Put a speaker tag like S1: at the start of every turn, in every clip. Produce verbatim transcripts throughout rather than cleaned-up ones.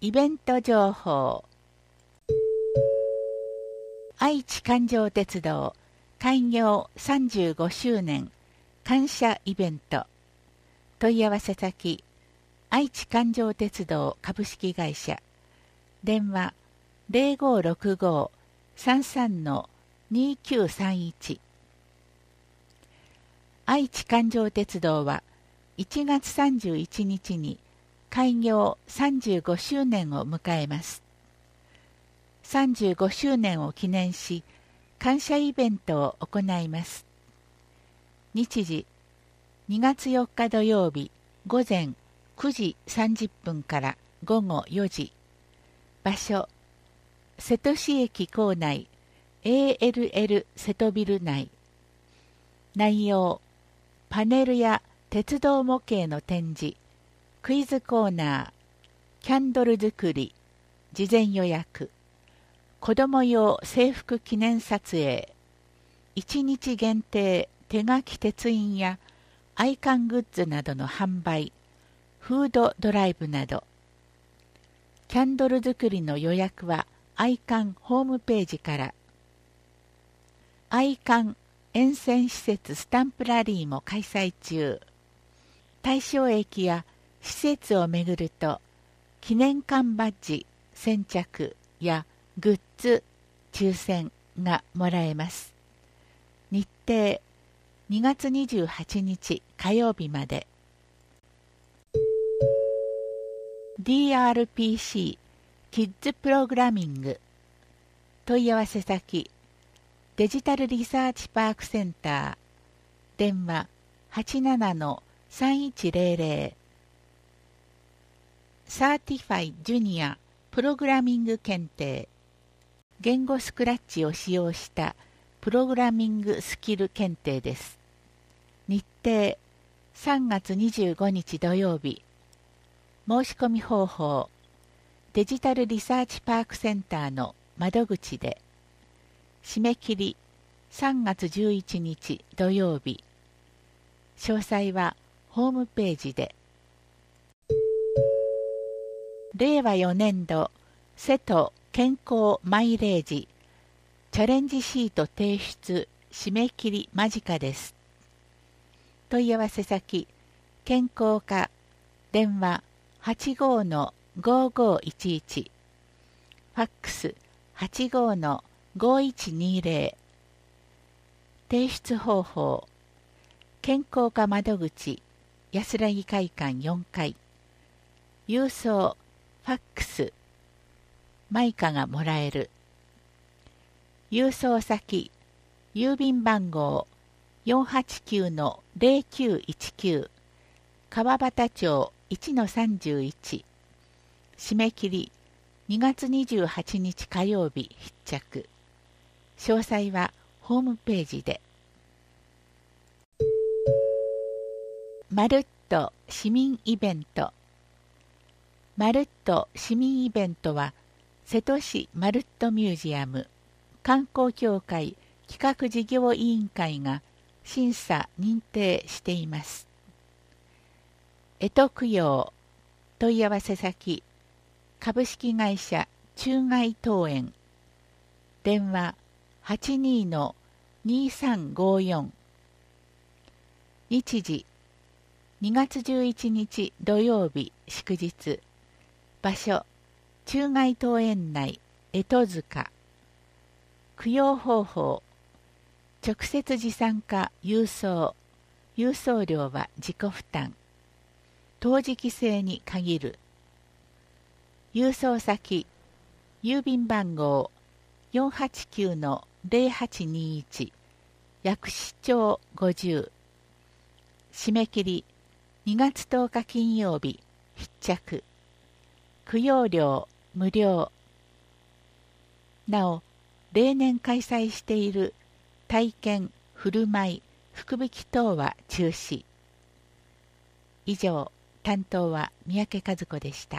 S1: イベント情報。愛知環状鉄道開業さんじゅうごしゅうねん感謝イベント。問い合わせ先、愛知環状鉄道株式会社。電話 ゼロごろくご さんさん にきゅうさんいち。愛知環状鉄道はいちがつさんじゅういちにちに開業さんじゅうごしゅうねんを迎えます。さんじゅうごしゅうねんを記念し、感謝イベントを行います。日時、にがつよっか土曜日午前くじさんじゅっぷんからごごよじ。場所、瀬戸市駅構内 エーエルエル 瀬戸ビル内。内容、パネルや鉄道模型の展示、クイズコーナー、キャンドル作り、事前予約、子ども用制服記念撮影、いちにち限定手書き鉄印やアイカングッズなどの販売、フードドライブなど。キャンドル作りの予約はアイカンホームページから。アイカン沿線施設スタンプラリーも開催中。対象駅や施設を巡ると記念館バッジ先着やグッズ抽選がもらえます。日程にがつにじゅうはちにち火曜日まで。ディーアールピーシー キッズプログラミング。問い合わせ先、デジタルリサーチパークセンター。電話 はちななのさんいちゼロゼロ。サーティファイジュニアプログラミング検定。言語スクラッチを使用したプログラミングスキル検定です。日程さんがつにじゅうごにち土曜日。申し込み方法、デジタルリサーチパークセンターの窓口で。締め切りさんがつじゅういちにち土曜日。詳細はホームページで。れいわよねんど瀬戸健康マイレージチャレンジシート提出締め切り間近です。問い合わせ先、健康課。電話 はちごのごごいちいち。ファックス はちごのごいちにゼロ。提出方法、健康課窓口安らぎ会館よんかい。郵送ファックスマイカがもらえる。郵送先、郵便番号 よんはちきゅうのゼロきゅういちきゅう 川端町 いちのさんじゅういち。締め切りにがつにじゅうはちにち火曜日必着。詳細はホームページで。まるっと市民イベント。まるっと市民イベントは瀬戸市まるっとミュージアム観光協会企画事業委員会が審査認定しています。干支供養。問い合わせ先、株式会社中外東園。電話 はちにのにさんごよん。日時にがつじゅういちにち土曜日祝日。場所、中外東園内干支塚。供養方法、直接持参か郵送。郵送料は自己負担。当時期制に限る。郵送先、郵便番号 よんはちきゅうのゼロはちにいち 薬師町ごじゅう。締め切りにがつとおか金曜日必着。供養料無料。なお、例年開催している体験、振る舞い、福引き等は中止。以上、担当は三宅和子でした。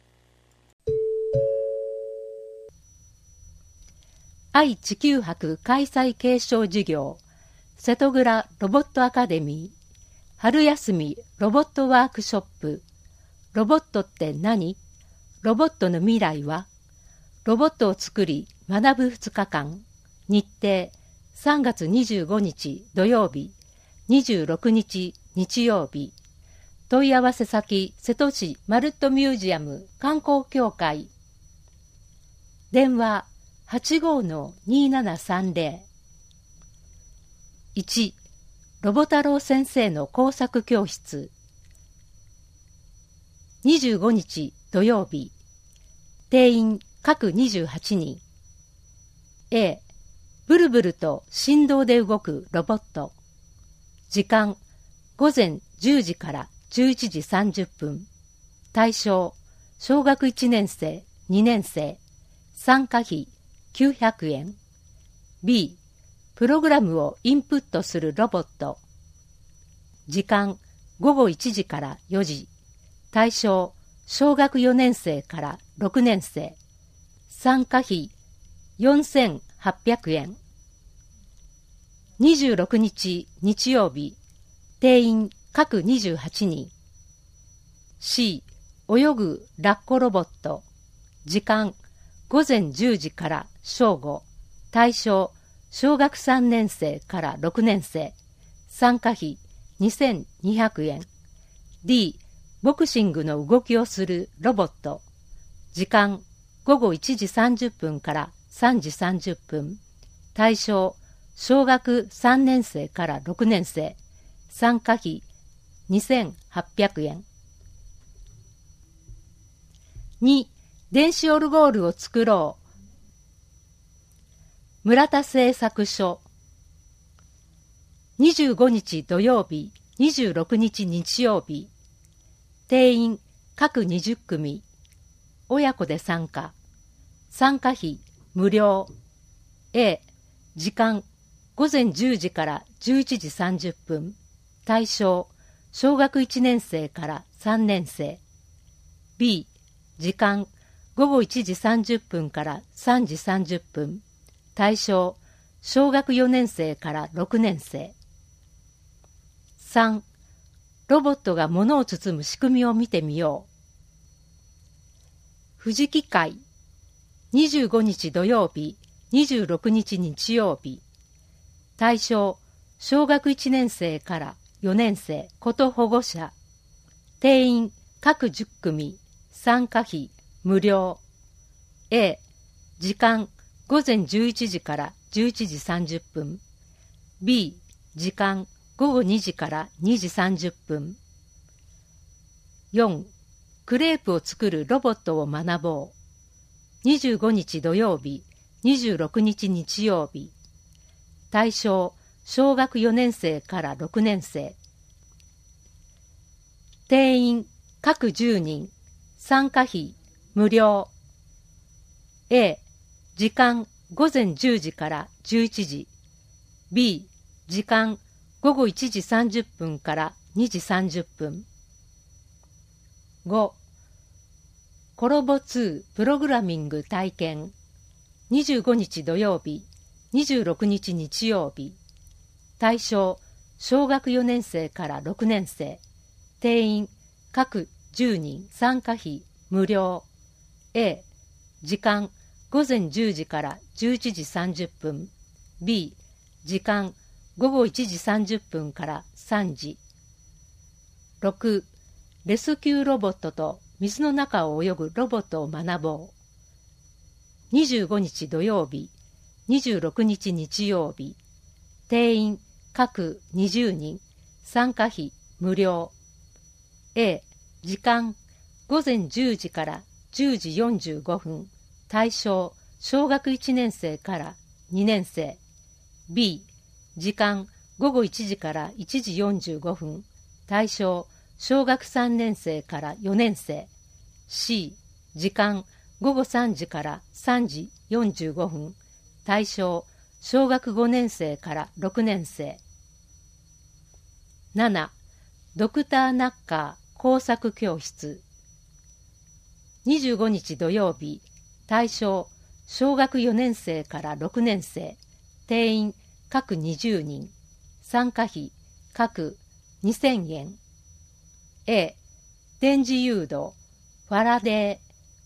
S2: 愛・地球博開催継承事業瀬戸倉ロボットアカデミー春休みロボットワークショップロボットって何？ ロボットの未来は、ロボットを作り学ぶふつかかん、日程さんがつにじゅうごにち土曜日、にじゅうろくにち日曜日、問い合わせ先瀬戸市マルットミュージアム観光協会、電話 はちごーのにーななさんぜろ。いち. ロボ太郎先生の工作教室。にじゅうごにち土曜日、定員各にじゅうはちにん。A. ブルブルと振動で動くロボット。時間ごぜんじゅうじからじゅういちじさんじゅっぷん。対象小学いちねんせい、にねんせい。参加費きゅうひゃくえん。B. プログラムをインプットするロボット。時間ごごいちじからよじ。対象小学よねんせいからろくねんせい。参加費よんせんはっぴゃくえん。にじゅうろくにち日曜日、定員各にじゅうはちにん。C. 泳ぐラッコロボット。時間ごぜんじゅうじから正午。対象小学さんねんせいからろくねんせい。参加費にせんにひゃくえん。D. ボクシングの動きをするロボット。時間ごごいちじさんじゅっぷんからさんじさんじゅっぷん。対象小学さんねんせいからろくねんせい。参加費にせんはっぴゃくえん。に. 電子オルゴールを作ろう。村田製作所。にじゅうごにち土曜日、にじゅうろくにち日曜日。定員各にじゅっくみ。親子で参加。参加費無料。A. 時間ごぜんじゅうじからじゅういちじさんじゅっぷん。対象小学いちねんせいからさんねんせい。B. 時間ごごいちじさんじゅっぷんからさんじさんじゅっぷん。対象小学よねんせいからろくねんせい。さん. ロボットが物を包む仕組みを見てみよう。富士機械。にじゅうごにち土曜日、にじゅうろくにち日曜日。対象小学いちねんせいからよねんせいこと保護者。定員各じゅっくみ。参加費無料。A. 時間ごぜんじゅういちじからじゅういちじさんじゅっぷん。B. 時間ごごにじからにじさんじゅっぷん。よん. クレープを作るロボットを学ぼう。にじゅうごにち土曜日、にじゅうろくにち日曜日。対象小学よねんせいからろくねんせい。定員各じゅうにん。参加費無料。A. 時間ごぜんじゅうじからじゅういちじ。B. 時間ごごいちじさんじゅっぷんからにじさんじゅっぷん。ご. コロボツープログラミング体験。にじゅうごにち土曜日、にじゅうろくにち日曜日。対象小学よねんせいからろくねんせい。定員各じゅうにん。参加費無料。A. 時間ごぜんじゅうじからじゅういちじさんじゅっぷん。B. 時間ごごいちじさんじゅっぷんからさんじ。ろく. レスキューロボットと水の中を泳ぐロボットを学ぼう。にじゅうごにち土曜日、にじゅうろくにち日曜日。定員各にじゅうにん。参加費無料。A. 時間ごぜんじゅうじからじゅうじよんじゅうごふん。対象小学いちねんせいからにねんせい。B. 時間ごごいちじからいちじよんじゅうごふん。対象小学さんねんせいからよねんせい。C. 時間ごごさんじからさんじよんじゅうごふん。対象小学ごねんせいからろくねんせい。なな. ドクターナッカー工作教室。にじゅうごにち土曜日。対象小学よねんせいからろくねんせい。定員各にじゅうにん。参加費各にせんえん。A. 電磁誘導ファラデー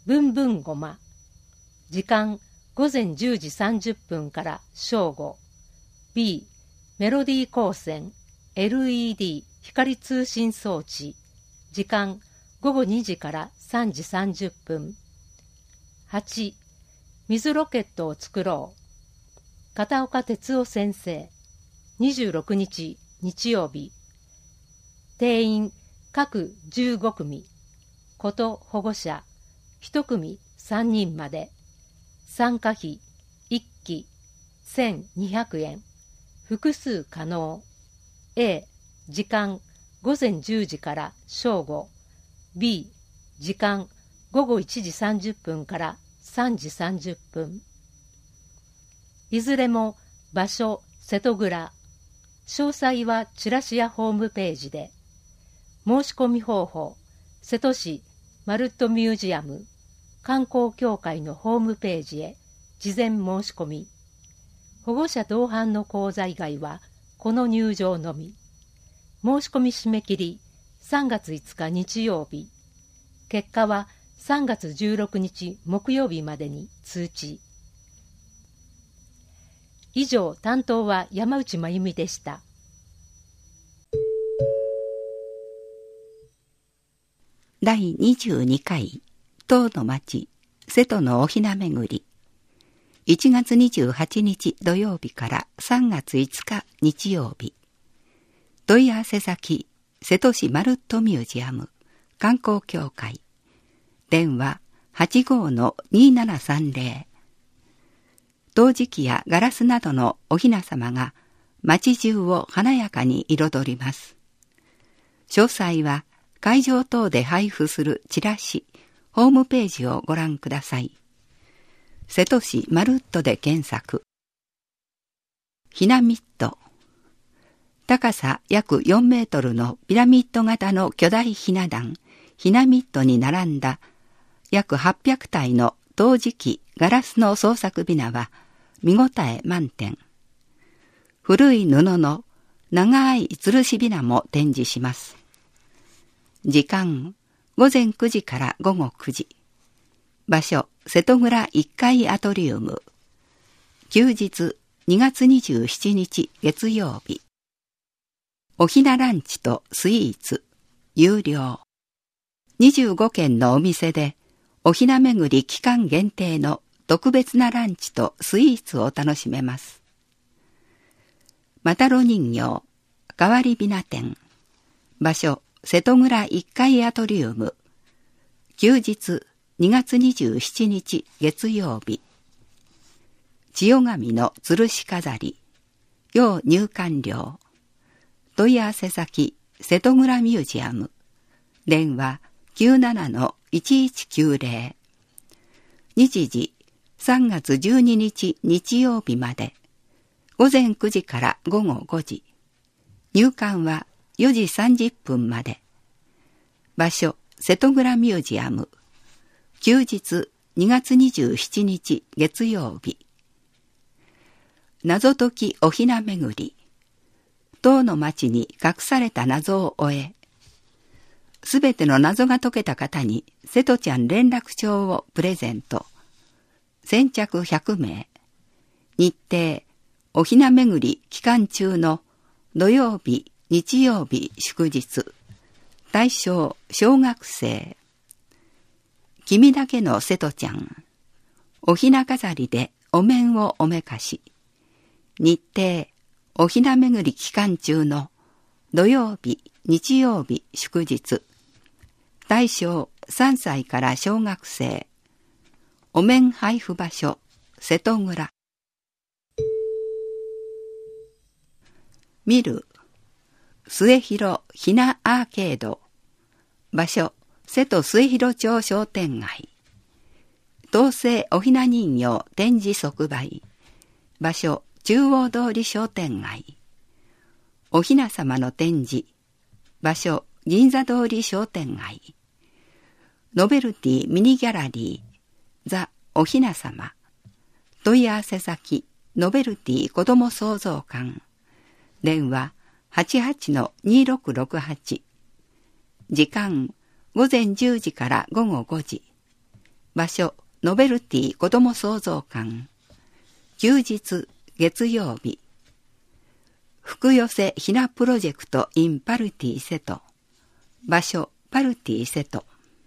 S2: ブンブンごま。時間ごぜんじゅうじさんじゅっぷんから正午。B、メロディー光線 エルイーディー 光通信装置。時間ごごにじからさんじさんじゅっぷん。はち、水ロケットを作ろう。片岡哲夫先生。にじゅうろくにち日曜日。定員各じゅうごくみ。こと保護者いちくみさんにんまで。参加費いっきせんにひゃくえん。複数可能。A、時間ごぜんじゅうじから正午。B、時間ごごいちじさんじゅっぷんからさんじさんじゅっぷん。いずれも場所瀬戸倉。詳細はチラシやホームページで。申し込み方法、瀬戸市マルットミュージアム観光協会のホームページへ事前申し込み。保護者同伴の講座以外はこの入場のみ。申し込み締め切りさんがついつか日曜日。結果はさんがつじゅうろくにち木曜日までに通知。以上、担当は山内真由美でした。
S1: だいにじゅうにかい遠野町瀬戸のおひなめぐり。いちがつにじゅうはちにち土曜日からさんがついつか日曜日。問い合わせ先瀬戸市マルットミュージアム観光協会。電話 はちごーのにーななさんぜろ。陶磁器やガラスなどのお雛様が町中を華やかに彩ります。詳細は会場等で配布するチラシ、ホームページをご覧ください。瀬戸市マルットで検索。ひなミット。高さ約よんメートルのピラミッド型の巨大ひな壇、ひなミットに並んだ約はっぴゃくたいの陶磁器、ガラスの創作雛は見応え満点。古い布の長い吊るし雛も展示します。時間ごぜんくじからごごくじ。場所瀬戸倉いっかいアトリウム。休日にがつにじゅうしちにち月曜日。おひなランチとスイーツ有料。にじゅうごけんのお店でおひなめぐり期間限定の特別なランチとスイーツを楽しめます。またろ人形変わり雛展。場所瀬戸倉いっかいアトリウム。休日にがつにじゅうしちにち月曜日。千代紙の吊るし飾り。要入館料。問い合わせ先瀬戸倉ミュージアム。電話 きゅうななのいちいちきゅうぜろ。日時さんがつじゅうににち日曜日まで。ごぜんくじからごごごじ。入館はよじさんじゅっぷんまで。場所瀬戸倉ミュージアム。休日にがつにじゅうしちにち月曜日。謎解きおひなめぐり。遠野町に隠された謎を終え、すべての謎が解けた方に瀬戸ちゃん連絡帳をプレゼント。先着ひゃくめい。日程おひなめぐり期間中の土曜日、日曜日、祝日。対象小学生。君だけの瀬戸ちゃん。おひな飾りでお面をおめかし。日程おひなめぐり期間中の土曜日、日曜日、祝日。対象さんさいから小学生。お面配布場所瀬戸倉。見る末広ひなアーケード。場所瀬戸末広町商店街。陶製おひな人形展示即売。場所中央通り商店街。おひな様の展示。場所銀座通り商店街。ノベルティミニギャラリーザおひな様。問い合わせ先ノベルティ子ども創造館。電話 はちはちのにろくろくはち。時間ごぜんじゅうじからごごごじ。
S3: 場所、ノベルティ子ども創造館。休日、月曜日。福寄せひなプロジェクト in パルティ瀬戸。場所、パルティ瀬戸。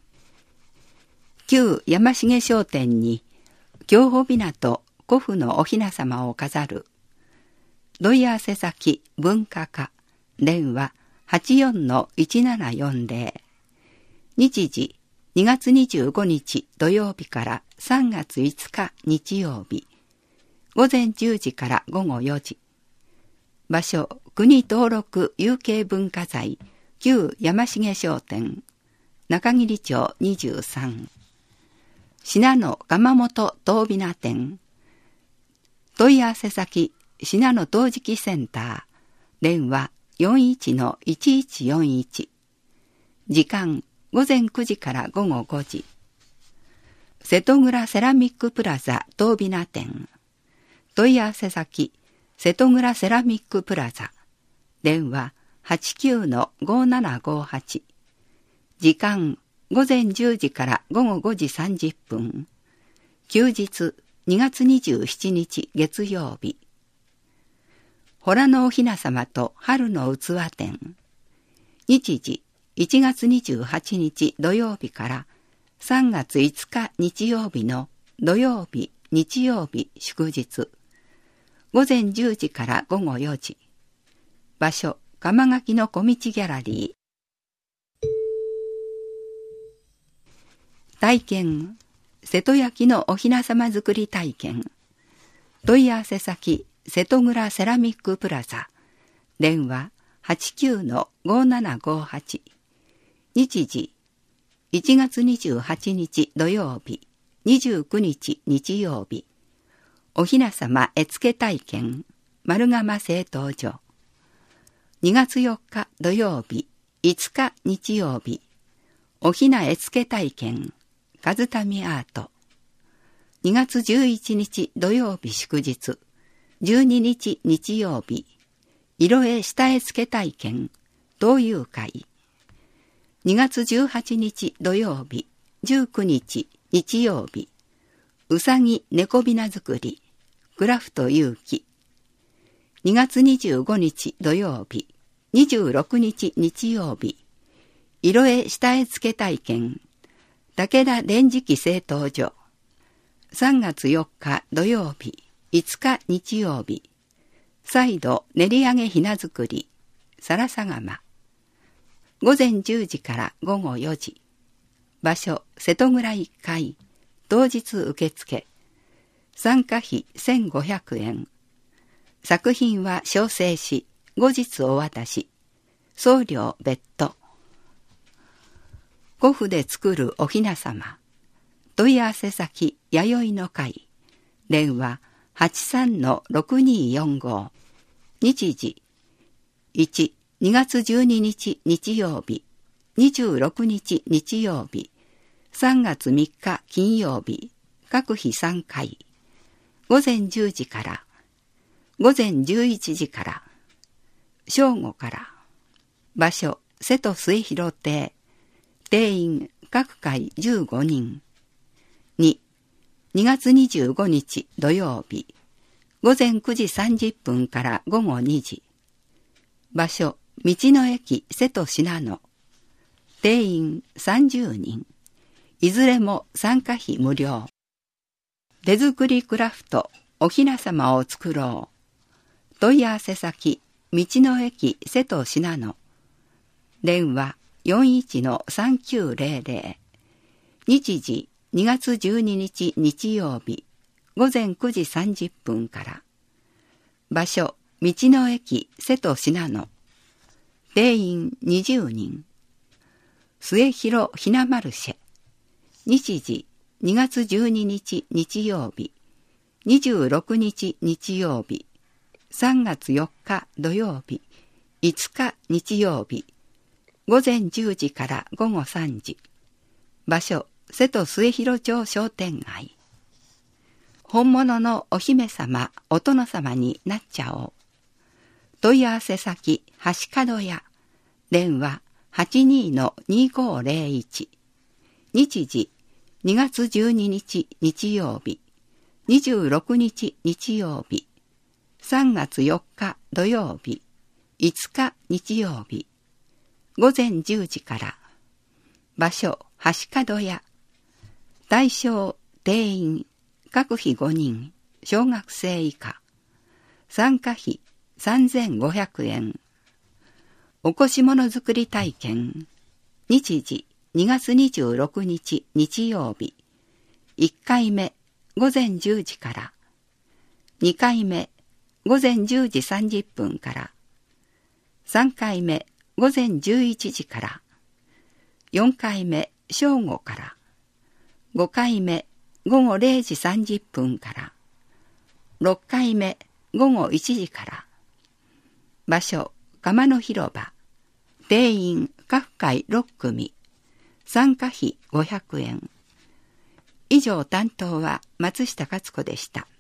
S3: 旧山重商店に、京保びなと古布のおひなさまを飾る。問い合わせ先文化課。電話 はちよんのいちななよんぜろ。日時にがつにじゅうごにち土曜日からさんがついつか日曜日。午前じゅうじから午後よじ。場所、国登録有形文化財、旧山重商店、中桐町にじゅうさん。信濃窯元東美名店。問い合わせ先、信濃陶磁器センター。電話 よんいちのいちいちよんいち。時間、午前くじから午後ごじ。瀬戸倉セラミックプラザ東美名店。問い合わせ先、瀬戸倉セラミックプラザ。電話 はちきゅうのごななごはち。時間、午前じゅうじから午後ごじさんじゅっぷん。休日、にがつにじゅうしちにち月曜日。洞のおひなさまと春の器展。日時、いちがつにじゅうはちにち土曜日からさんがついつか日曜日の土曜日、日曜日、祝日。午前じゅうじから午後よじ。場所、釜垣の小道ギャラリー。体験、瀬戸焼のおひなさま作り体験。問い合わせ先、瀬戸倉セラミックプラザ。電話 はちきゅうのごななごはち。日時、いちがつにじゅうはちにち土曜日、にじゅうくにち日曜日。おひなさま絵付け体験、丸釜製陶所。にがつよっか土曜日、いつか日曜日。おひな絵付け体験、和民アート。にがつじゅういちにち土曜日祝日、じゅうににち日曜日。色絵下絵付け体験、東友会。にがつじゅうはちにち土曜日、じゅうくにち日曜日。うさぎ猫びな作り、クラフト有機。にがつにじゅうごにち土曜日、にじゅうろくにち日曜日。色絵下絵付け体験、武田電磁器製陶所。さんがつよっか土曜日、いつか日曜日。再度練り上げひな作り、さらさ窯。午前じゅうじから午後よじ。場所、瀬戸倉いっかい。当日受付。参加費せんごひゃくえん。作品は焼成し、後日お渡し。送料別途。古布で作るおひなさま。問い合わせ先、弥生の会。電話 はちさんのろくにーよんご。日時、いち、にがつじゅうににち日曜日、にじゅうろくにち日曜日、さんがつみっか金曜日、各日さんかい。午前じゅうじから、午前じゅういちじから、正午から。場所、瀬戸末広亭。定員、各回じゅうごにん。に、にがつにじゅうごにち土曜日、午前くじさんじゅっぷんから午後にじ。場所、道の駅瀬戸信濃。定員さんじゅうにん。いずれも参加費無料。手作りクラフトおひなさまを作ろう。問い合わせ先、道の駅瀬戸信濃。電話 よんいちのさんきゅうぜろぜろ。日時、にがつじゅうににち日曜日、午前くじさんじゅっぷんから。場所、道の駅瀬戸信濃。定員にじゅうにん。末広ひなマルシェ。日時、にがつじゅうににち日曜日、にじゅうろくにち日曜日、さんがつよっか土曜日、いつか日曜日。午前じゅうじから午後さんじ。場所、瀬戸末広町商店街。本物のお姫様、お殿様になっちゃおう。問い合わせ先、橋角屋。電話 はちにーのにーごーぜろいち。日時、 にがつじゅうににち日曜日、にじゅうろくにち日曜日、さんがつよっか土曜日、いつか日曜日、ごぜんじゅうじから。場所、橋門屋。対象、定員、各費ごにん、小学生以下。参加費さんぜんごひゃくえん。おこし物作り体験。日時、にがつにじゅうろくにち日曜日。いっかいめ、ごぜんじゅうじから。にかいめ、ごぜんじゅうじさんじゅっぷんから。さんかいめ、ごぜんじゅういちじから。よんかいめ、正午から。ごかいめ、ごごれいじさんじゅっぷんから。ろっかいめ、ごごいちじから。場所、釜の広場。定員、各回ろっくみ。参加費ごひゃくえん。以上担当は松下勝子でした。